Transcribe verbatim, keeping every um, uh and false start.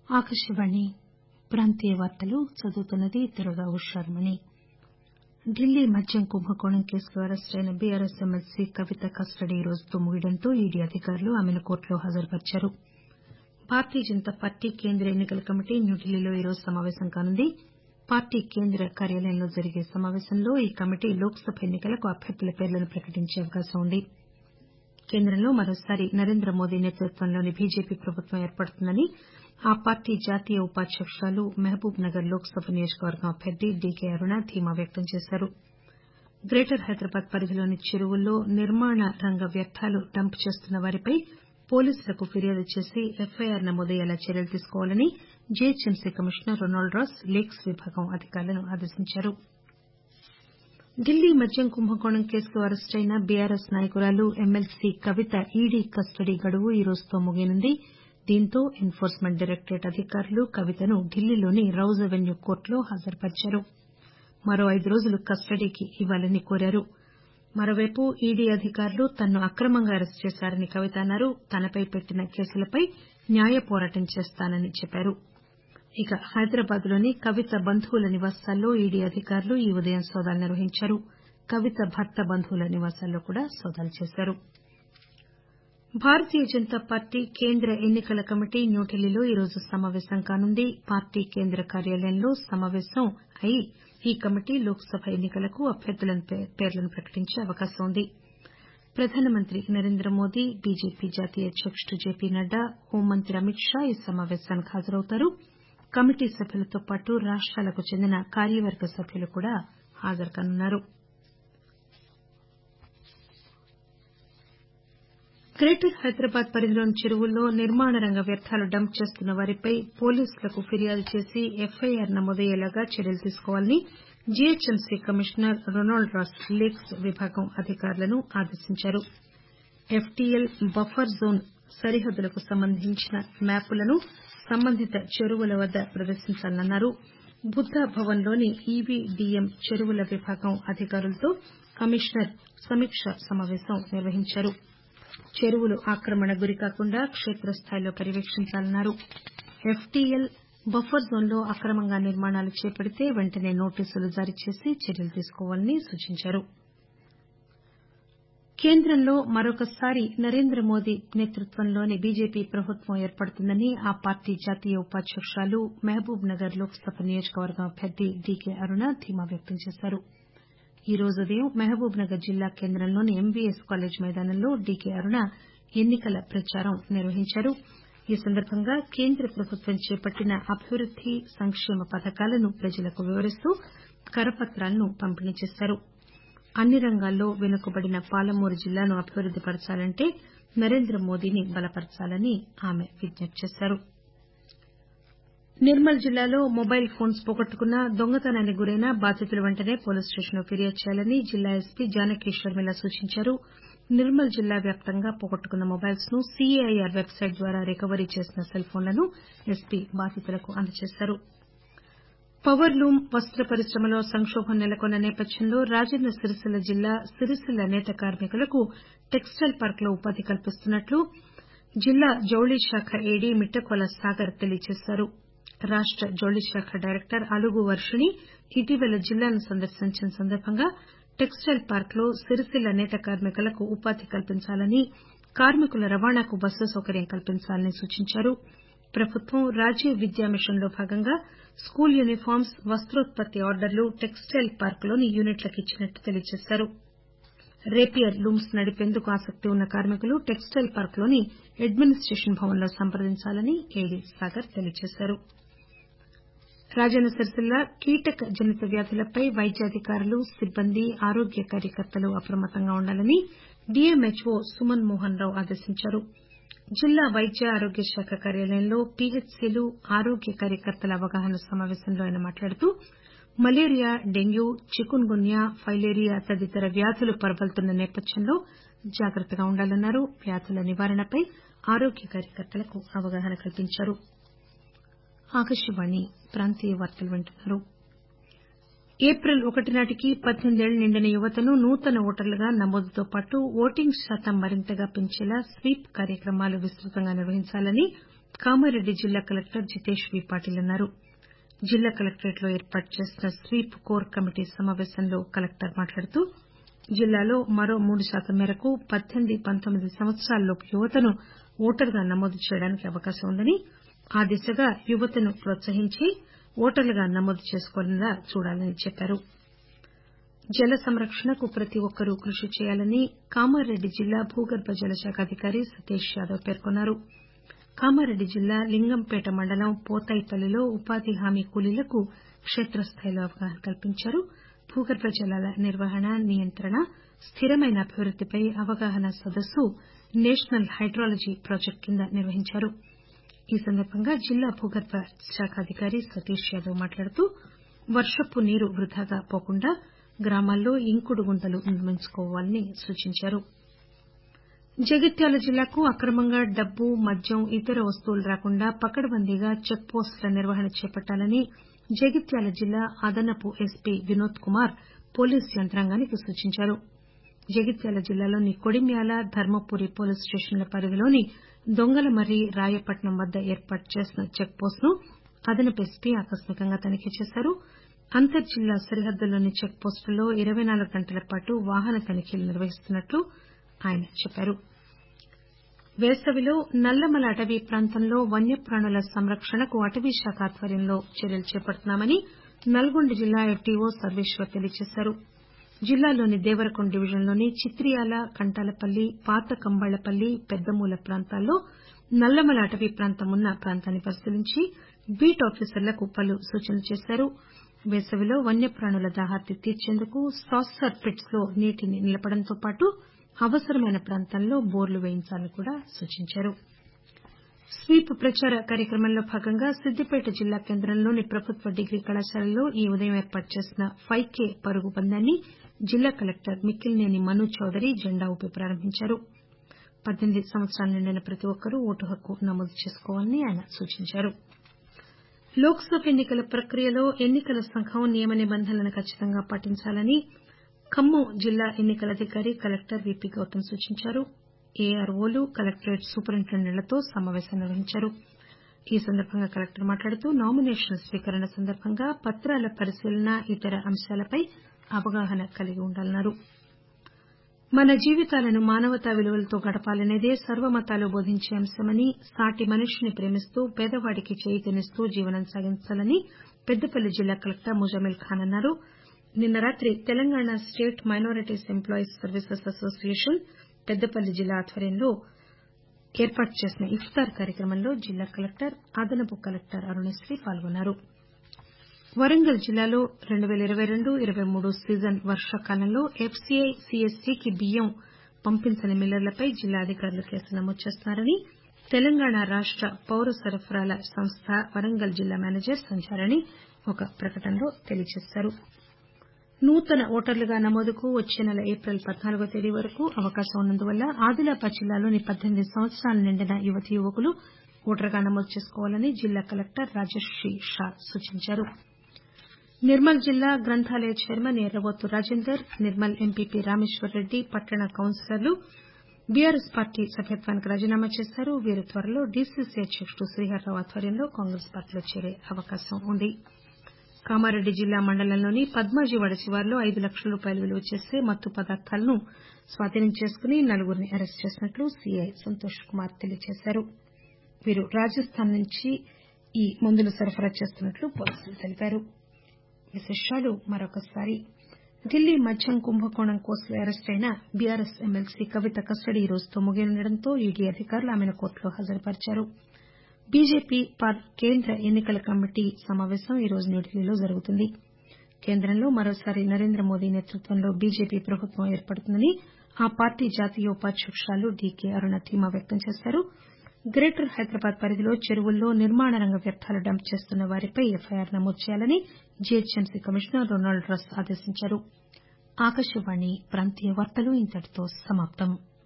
ఆకాశవాణి ప్రాంతీయ వార్తలు చదువుతున్నది దుర్గా ఉషారమణి. ఢిల్లీ మద్యం కుంభకోణం కేసులో అరెస్టైన బీఆర్ఎస్ ఎమ్మెల్సీ కవిత కస్టడీ ఈ రోజుతో ముగియడంతో ఈడీ అధికారులు ఆమెను కోర్టులో హాజరుపర్చారు. భారతీయ జనతా పార్టీ కేంద్ర ఎన్నికల కమిటీ న్యూఢిల్లీలో ఈ రోజు సమాపేశం కానుంది. పార్టీ కేంద్ర కార్యాలయంలో జరిగే సమాపేశంలో ఈ కమిటీ లోక్ సభ ఎన్నికలకు అభ్యర్థుల పేర్లను ప్రకటించే అవకాశం ఉంది. కేంద్రంలో మరోసారి నరేంద్ర మోదీ నేతృత్వంలోని బీజేపీ ప్రభుత్వం ఏర్పడుతుందని ఆ పార్టీ జాతీయ ఉపాధ్యకురాలు మహబూబ్ నగర్ లోక్ సభ నియోజకవర్గం అభ్యర్థి డీకే అరుణ ధీమా వ్యక్తం చేశారు. గ్రేటర్ హైదరాబాద్ పరిధిలోని చెరువుల్లో నిర్మాణ రంగ వ్యర్థాలు డంప్ చేస్తున్న వారిపై పోలీసులకు ఫిర్యాదు చేసి ఎఫ్ఐఆర్ నమోదయ్యేలా చర్యలు తీసుకోవాలని GHMC commissioner Ronald Ross lakes విభాగం అధికారులను ఆదేశించారు. ఢిల్లీ మద్యం కుంభకోణం కేసులో అరెస్టైన బీఆర్ఎస్ నాయకురాలు ఎమ్మెల్సీ కవిత ఈడీ కస్టడీ గడువు ఈ రోజుతో ముగియనుంది. దీంతో ఎన్ ఫోర్స్మెంట్ డైరెక్టరేట్ అధికారులు కవితను ఢిల్లీలోని రౌజ్ అవెన్యూ కోర్టులో హాజరుపర్చారు. మరో ఐదు రోజులు కస్టడీకి ఇవ్వాలని కోరారు. మరోవైపు ఈడీ అధికారులు తనను అక్రమంగా అరెస్టు చేశారని కవిత అన్నారు. తనపై పెట్టిన కేసులపై న్యాయ పోరాటం చేస్తానని చెప్పారు. ఇక హైదరాబాద్ లోని కవిత బంధువుల నివాసాల్లో ఈడీ అధికారులు ఈ ఉదయం సోదాలు నిర్వహించారు. కవిత భర్త బంధువుల నివాసాల్లో కూడా సోదాలు చేశారు. భారతీయ జనతా పార్టీ కేంద్ర ఎన్నికల కమిటీ న్యూఢిల్లీలో ఈ రోజు సమాపేశం కానుంది. పార్టీ కేంద్ర కార్యాలయంలో సమాపేశం అయి ఈ కమిటీ లోక్ సభ ఎన్నికలకు అభ్యర్థుల పేర్లను ప్రకటించే అవకాశం ఉంది. ప్రధానమంత్రి నరేంద్ర మోదీ బీజేపీ జాతీయ అధ్యకుడు జేపీ నడ్డా హోంమంత్రి అమిత్ షా ఈ సమాపేశానికి హాజరవుతారు. కమిటీ సభ్యులతో పాటు రాష్టాలకు చెందిన కార్యవర్గ సభ్యులు కూడా హాజరుకానున్నారు. గ్రేటర్ హైదరాబాద్ పరిధిలోని చెరువుల్లో నిర్మాణ రంగ వ్యర్థాలు డంప్ చేస్తున్న వారిపై పోలీసులకు ఫిర్యాదు చేసి ఎఫ్ఐఆర్ నమోదయ్యేలా చర్యలు తీసుకోవాలని GHMC commissioner Ronald Ross lakes విభాగం అధికారులను ఆదేశించారు. ఎఫ్టీఎల్ బఫర్ జోన్ సరిహద్దులకు సంబంధించిన మ్యాపులను సంబంధిత చెరువుల వద్ద ప్రదర్శించాలన్నారు. బుద్దా భవన్ లోని ఈవీడీఎం చెరువుల విభాగం అధికారులతో కమిషనర్ సమీకా సమాపేశం నిర్వహించారు. చెరువులు ఆక్రమణకు గురికాకుండా కేత్రస్థాయిలో పర్యవేక్షించాలన్నారు. ఎఫ్టీఎల్ బఫర్ జోన్లో అక్రమంగా నిర్మాణాలు చేపడితే వెంటనే నోటీసులు జారీ చేసి చర్యలు తీసుకోవాలని సూచించారు. కేంద్రంలో మరొకసారి నరేంద్ర మోదీ నేతృత్వంలోని బీజేపీ ప్రభుత్వం ఏర్పడుతుందని ఆ పార్టీ జాతీయ ఉపాధ్యకురాలు మహబూబ్ నగర్ లోక్ సభ నియోజకవర్గం అభ్యర్థి డీకే అరుణ ధీమా వ్యక్తం చేశారు. ఈ రోజు ఉదయం మహబూబ్ నగర్ జిల్లా కేంద్రంలోని ఎంవీఎస్ కాలేజ్ మైదానంలో డీకే అరుణ ఎన్నికల ప్రచారం నిర్వహించారు. ఈ సందర్భంగా కేంద్ర ప్రభుత్వం చేపట్టిన అభివృద్ది సంక్షేమ పథకాలను ప్రజలకు వివరిస్తూ కరపత్రాలను పంపిణీ చేశారు. అన్ని రంగాల్లో వెనుకబడిన పాలమూరు జిల్లాను అభివృద్ది పరచాలంటే నరేంద్ర మోదీని బలపరచాలని ఆమె విజ్ఞప్తి చేశారు. నిర్మల్ జిల్లాలో మొబైల్ ఫోన్స్ పోగొట్టుకున్న దొంగతనానికి గురైన బాధితులు వెంటనే పోలీస్ స్టేషన్లో ఫిర్యాదు చేయాలని జిల్లా ఎస్పీ జానకి షర్మిల సూచించారు. నిర్మల్ జిల్లా వ్యాప్తంగా పోగొట్టుకున్న మొబైల్స్ ను సీఏఐఆర్ వెబ్సైట్ ద్వారా రికవరీ చేసిన సెల్ ఫోన్లను ఎస్పీ బాధితులకు అందజేశారు. పవర్ లూమ్ వస్త పరిశ్రమలో సంకోభం నెలకొన్న నేపథ్యంలో రాజన్న సిరిసిల్ల జిల్లా సిరిసిల్ల నేత కార్మికులకు టెక్స్టైల్ పార్క్ లో ఉపాధి కల్పిస్తున్నట్లు జిల్లా జౌళి శాఖ ఏడీ మిట్టకోల సాగర్ తెలియజేశారు. రాష్ట జౌళి శాఖ డైరెక్టర్ అలుగు వర్షిణి ఇటీవల జిల్లాను సందర్శించిన సందర్భంగా టెక్స్టైల్ పార్క్ లో సిరిసిల్ల నేత కార్మికులకు ఉపాధి కల్పించాలని కార్మికుల రవాణాకు బస్సు సౌకర్యం కల్పించాలని సూచించారు. ప్రభుత్వం రాజీవ్ విద్యా మిషన్ లో భాగంగా స్కూల్ యూనిఫామ్స్ వస్తోత్పత్తి ఆర్డర్లు టెక్స్టైల్ పార్క్ లోని యూనిట్లకు ఇచ్చినట్లు తెలియజేశారు. రేపియర్ లూమ్స్ నడిపేందుకు ఆసక్తి ఉన్న కార్మికులు టెక్స్టైల్ పార్క్ లోని అడ్మినిస్టేషన్ భవన్ లో సంప్రదించాలని ఏడీ సాగర్ తెలియజేశారు. రాజన్న సిరిసిల్ల కీటక జనిత వ్యాధులపై వైద్యాధికారులు సిబ్బంది ఆరోగ్య కార్యకర్తలు అప్రమత్తంగా ఉండాలని డీఎంహెచ్ఓ సుమన్ మోహన్ రావు ఆదేశించారు. జిల్లా వైద్య ఆరోగ్య శాఖ కార్యాలయంలో పీహెచ్సీలు ఆరోగ్య కార్యకర్తల అవగాహన సమాపేశంలో ఆయన మాట్లాడుతూ malaria dengue chikungunya filaria తదితర వ్యాధులు ప్రబలుతున్న నేపథ్యంలో జాగ్రత్తగా ఉండాలన్నారు. వ్యాధుల నివారణపై ఆరోగ్య కార్యకర్తలకు అవగాహన కల్పించారు. ఏప్రిల్ ఒకటి నాటికి పద్దెనిమిదేళ్లు నిండిన యువతను నూతన ఓటర్లుగా నమోదుతో పాటు ఓటింగ్ శాతం మరింతగా పెంచేలా స్వీప్ కార్యక్రమాలు విస్తృతంగా నిర్వహించాలని కామారెడ్డి జిల్లా కలెక్టర్ జితేష్ వి పాటిల్ అన్నారు. జిల్లా కలెక్టరేట్లో ఏర్పాటు చేసిన స్వీప్ కోర్ కమిటీ సమావేశంలో కలెక్టర్ మాట్లాడుతూ జిల్లాలో మరో మూడు శాతం మేరకు పద్దెనిమిది పంతొమ్మిది సంవత్సరాలలోపు యువతను ఓటరుగా నమోదు చేయడానికి అవకాశం ఉందని, ఆ దిశగా యువతను ప్రోత్సహించి ఓటర్లుగా నమోదు చేసుకునేలా చూడాలని చెప్పారు. జల సంరక్షణకు ప్రతి ఒక్కరూ కృషి చేయాలని కామారెడ్డి జిల్లా భూగర్భ జల శాఖ అధికారి సతీష్ యాదవ్ పేర్కొన్నారు. కామారెడ్డి జిల్లా లింగంపేట మండలం పోతాయిపల్లిలో ఉపాధి హామీ కూలీలకు కేత్రస్థాయిలో అవగాహన కల్పించారు. భూగర్భ జలాల నిర్వహణ, నియంత్రణ, స్థిరమైన అభివృద్దిపై అవగాహన సదస్సు నేషనల్ హైడ్రాలజీ ప్రాజెక్టు కింద నిర్వహించారు. ఈ సందర్భంగా జిల్లా భూగర్భ శాఖ అధికారి సతీష్ యాదవ్ మాట్లాడుతూ వర్షపు నీరు వృథాగా పోకుండా గ్రామాల్లో ఇంకుడు గుంతలు నిర్మించుకోవాలని సూచించారు. జగిత్యాల జిల్లాకు అక్రమంగా డబ్బు, మద్యం, ఇతర వస్తువులు రాకుండా పకడ్బందీగా చెక్ పోస్టుల నిర్వహణ చేపట్టాలని జగిత్యాల జిల్లా అదనపు ఎస్పీ వినోద్ కుమార్ పోలీసు యంత్రాంగానికి సూచించారు. జగిత్యాల జిల్లాలోని కొడిమ్యాల, ధర్మపురి పోలీసు స్టేషన్ల పరిధిలోని దొంగలమర్రి, రాయపట్నం వద్ద ఏర్పాటు చేసిన చెక్ పోస్టును అదనపు ఎస్పీ ఆకస్మికంగా తనిఖీ చేశారు. అంతర్జిల్లా సరిహద్దుల్లోని చెక్ పోస్టుల్లో ఇరవై నాలుగు గంటల పాటు వాహన తనిఖీలు నిర్వహిస్తున్నట్లు ఆయన చెప్పారు. వేసవిలో నల్లమల అటవీ ప్రాంతంలో వన్యప్రాణుల సంరక్షణకు అటవీశాఖ ఆధ్వర్యంలో చర్యలు చేపడుతున్నామని నల్గొండ జిల్లా ఎఫ్డీఓ సర్వేశ్వర్ తెలియజేశారు. జిల్లాలోని దేవరకొండ డివిజన్లోని చిత్రియాల, కంటాలపల్లి, పాత కంబాళ్లపల్లి, పెద్దమూల ప్రాంతాల్లో నల్లమల అటవీ ప్రాంతం ఉన్న ప్రాంతాన్ని పరిశీలించి బీట్ ఆఫీసర్లకు పలు సూచనలు చేశారు. వేసవిలో వన్యప్రాణుల దాహార్తి తీర్చేందుకు సాసర్ పిట్స్ లో నీటిని నిలపడంతో పాటు అవసరమైన ప్రాంతాల్లో బోర్లు వేయించాలని కూడా సూచించారు. స్వీప్ ప్రచార కార్యక్రమంలో భాగంగా సిద్దిపేట జిల్లా కేంద్రంలోని ప్రభుత్వ డిగ్రీ కళాశాలలో ఈ ఉదయం ఏర్పాటు చేసిన ఫైవ్ కే పరుగు పందాన్ని జిల్లా కలెక్టర్ మిక్కిలినేని మను చౌదరి జెండా ఊపి ప్రారంభించారు. పద్దెనిమిది సంవత్సరాలు నిండిన ప్రతి ఒక్కరూ ఓటు హక్కు నమోదు చేసుకోవాలని ఆయన సూచించారు. లోక్ సభ ఎన్నికల ప్రక్రియలో ఎన్నికల సంఘం నియమ నిబంధనలను ఖచ్చితంగా పాటించాలని ఖమ్మం జిల్లా ఎన్నికల అధికారి కలెక్టర్ వీపీ గౌతమ్ సూచించారు. ఏఆర్ఓలు, కలెక్టరేట్ సూపరింటెండెంట్లతో సమావేశం నిర్వహించారు. ఈ సందర్భంగా కలెక్టర్ మాట్లాడుతూ నామినేషన్ల స్వీకరణ సందర్భంగా పత్రాల పరిశీలన, ఇతర అంశాలపై అవగాహన కలిగి ఉండాలన్నారు. మన జీవితాలను మానవతా విలువలతో గడపాలనేదే సర్వమతాలు బోధించే అంశమని, సాటి మనిషిని ప్రేమిస్తూ పేదవాడికి చేయూతనిస్తూ జీవనం సాగించాలని పెద్దపల్లి జిల్లా కలెక్టర్ ముజామిల్ ఖాన్ అన్నారు. నిన్న రాత్రి Telangana state minorities employees services association Peddapalli జిల్లా ఆధ్వర్యంలో ఏర్పాటు చేసిన ఇఫ్తార్ కార్యక్రమంలో జిల్లా కలెక్టర్, అదనపు కలెక్టర్ అరుణశ్రీ పాల్గొన్నారు. వరంగల్ జిల్లాలో రెండు పేల ఇరవై రెండు ఇరవై మూడు సీజన్ వర్షాకాలంలో ఎఫ్సీఐ, సీఎస్సీకి బియ్యం పంపించని మిల్లర్లపై జిల్లా అధికారులు కేసు నమోదు చేస్తున్నారని తెలంగాణ రాష్ట పౌర సరఫరాల సంస్థ వరంగల్ జిల్లా మేనేజర్ సంధ్యారాణి ఒక ప్రకటనలో తెలియజేశారు. నూతన ఓటర్లుగా నమోదుకు వచ్చే నెల ఏప్రిల్ పద్నాలుగో తేదీ వరకు అవకాశం ఉన్నందువల్ల ఆదిలాబాద్ జిల్లాలోని పద్దెనిమిది సంవత్సరాలు నిండిన యువతీ యువకులు ఓటరుగా నమోదు చేసుకోవాలని జిల్లా కలెక్టర్ రాజశ్రీ షా సూచించారు. నిర్మల్ జిల్లా గ్రంథాలయ చైర్మన్ ఎర్రబోతు రాజేందర్, నిర్మల్ ఎంపీపీ రామేశ్వర్రెడ్డి పట్టణ కౌన్సిలర్లు బీఆర్ఎస్ పార్టీ సభ్యత్వానికి రాజీనామా చేశారు. వీరు త్వరలో డీసీసీ అధ్యకుడు శ్రీహర్రావు ఆధ్వర్యంలో కాంగ్రెస్ పార్టీలో చేరే అవకాశం ఉంది. కామారెడ్డి జిల్లా మండలంలోని పద్మాజీవాడ శివారులో ఐదు లక్షల రూపాయలు విలువ చేసే మత్తు పదార్థాలను స్వాధీనం చేసుకుని నలుగురిని అరెస్టు చేసినట్లు సీఐ సంతోష్ కుమార్ తెలియజేశారు. వీరు రాజస్థాన్ నుంచి ఈ మందులు సరఫరా చేస్తున్నట్లు పోలీసులు తెలిపారు. విశేషాలు మరొకసారి ఢిల్లీ మద్యం కుంభకోణం కేసులో అరెస్టైన బీఆర్ఎస్ ఎమ్మెల్సీ కవిత కస్టడీ ఈ రోజుతో ముగియనుండటంతో ఈడీ అధికారులు ఆమెను కోర్టులో హాజరుపరిచారు. బీజేపీ కేంద్ర ఎన్నికల కమిటీ సమావేశం ఈ రోజు న్యూఢిల్లీలో జరుగుతుంది. కేంద్రంలో మరోసారి నరేంద్ర మోదీ నేతృత్వంలో బీజేపీ ప్రభుత్వం ఏర్పడుతుందని ఆ పార్టీ జాతీయ ఉపాధ్యకురాలు డీకే అరుణ ధీమా వ్యక్తం చేశారు. గ్రేటర్ హైదరాబాద్ పరిధిలో చెరువుల్లో నిర్మాణ రంగ వ్యర్థాలు డంప్ చేస్తున్న వారిపై ఎఫ్ఐఆర్ నమోదు చేయాలని జీహెచ్ఎంసీ కమిషనర్ రొనాల్డ్ రస్ ఆదేశించారు. ఆకాశవాణి ప్రాంతీయ వార్తలు ఇంతటితో సమాప్తం.